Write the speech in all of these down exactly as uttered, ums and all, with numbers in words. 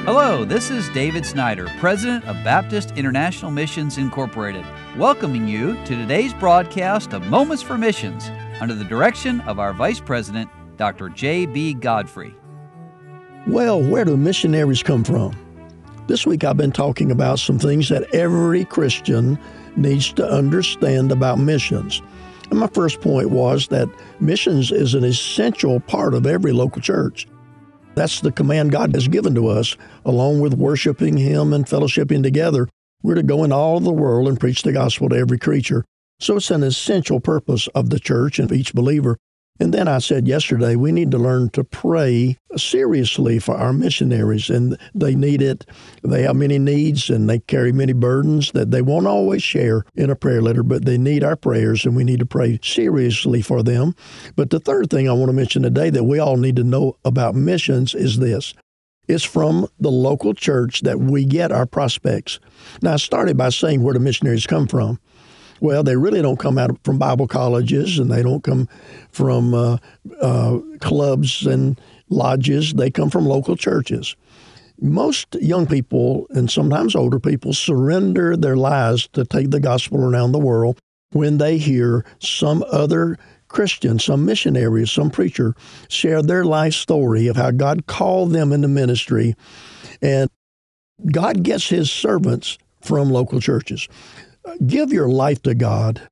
Hello, this is David Snyder, President of Baptist International Missions Incorporated, welcoming you to today's broadcast of Moments for Missions under the direction of our Vice President, Doctor J B. Godfrey. Well, where do missionaries come from? This week I've been talking about some things that every Christian needs to understand about missions. And my first point was that missions is an essential part of every local church. That's the command God has given to us, along with worshiping Him and fellowshipping together. We're to go into all of the world and preach the gospel to every creature. So it's an essential purpose of the church and of each believer. And then I said yesterday, we need to learn to pray seriously for our missionaries, and they need it. They have many needs, and they carry many burdens that they won't always share in a prayer letter, but they need our prayers, and we need to pray seriously for them. But the third thing I want to mention today that we all need to know about missions is this. It's from the local church that we get our prospects. Now, I started by saying where the missionaries come from. Well, they really don't come out from Bible colleges, and they don't come from uh, uh, clubs and lodges. They come from local churches. Most young people, and sometimes older people, surrender their lives to take the gospel around the world when they hear some other Christian, some missionary, some preacher share their life story of how God called them into ministry. And God gets His servants from local churches. Give your life to God.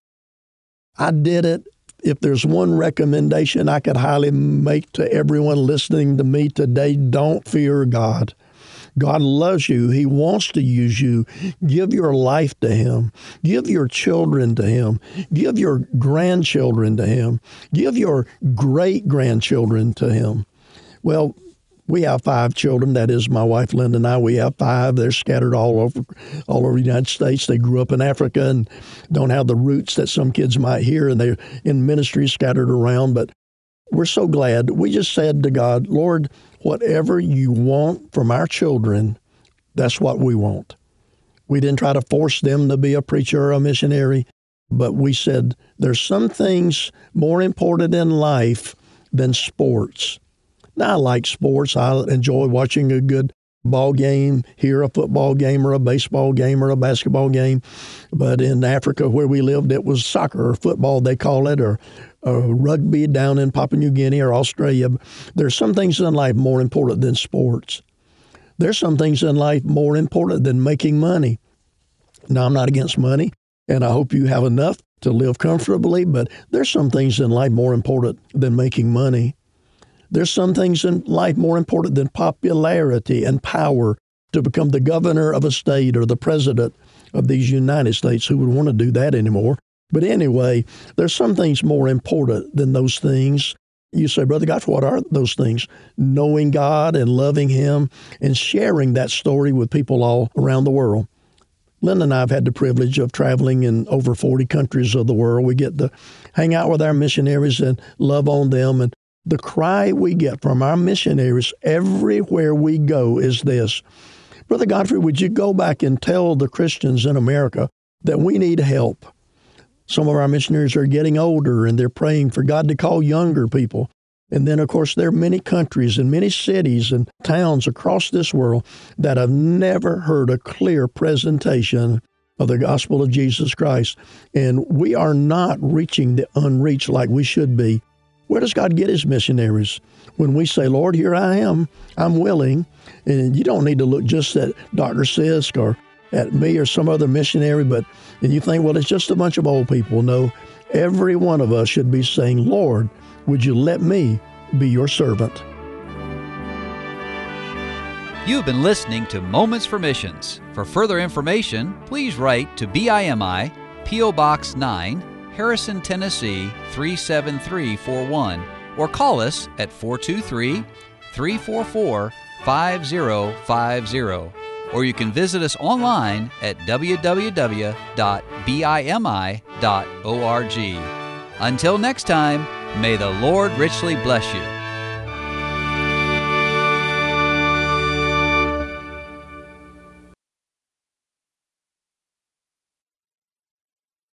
I did it. If there's one recommendation I could highly make to everyone listening to me today, don't fear God. God loves you. He wants to use you. Give your life to Him. Give your children to Him. Give your grandchildren to Him. Give your great-grandchildren to Him. Well, we have five children. That is, my wife, Linda, and I. We have five. They're scattered all over all over the United States. They grew up in Africa and don't have the roots that some kids might hear, and they're in ministry scattered around. But we're so glad. We just said to God, Lord, whatever you want from our children, that's what we want. We didn't try to force them to be a preacher or a missionary, but we said there's some things more important in life than sports. Now, I like sports. I enjoy watching a good ball game, here a football game or a baseball game or a basketball game. But in Africa where we lived, it was soccer or football, they call it, or, or rugby down in Papua New Guinea or Australia. There's some things in life more important than sports. There's some things in life more important than making money. Now, I'm not against money, and I hope you have enough to live comfortably, but there's some things in life more important than making money. There's some things in life more important than popularity and power, to become the governor of a state or the president of these United States. Who would want to do that anymore? But anyway, there's some things more important than those things. You say, Brother Goff, what are those things? Knowing God and loving Him and sharing that story with people all around the world. Linda and I have had the privilege of traveling in over forty countries of the world. We get to hang out with our missionaries and love on them. And the cry we get from our missionaries everywhere we go is this. Brother Godfrey, would you go back and tell the Christians in America that we need help? Some of our missionaries are getting older, and they're praying for God to call younger people. And then, of course, there are many countries and many cities and towns across this world that have never heard a clear presentation of the gospel of Jesus Christ. And we are not reaching the unreached like we should be. Where does God get His missionaries? When we say, Lord, here I am, I'm willing. And you don't need to look just at Doctor Sisk or at me or some other missionary, but and you think, well, it's just a bunch of old people. No, every one of us should be saying, Lord, would you let me be your servant? You've been listening to Moments for Missions. For further information, please write to B I M I, P O Box nine, Harrison, Tennessee three seven three four one, or call us at four two three, three four four, five zero five zero. Or you can visit us online at w w w dot b i m i dot org. Until next time, may the Lord richly bless you.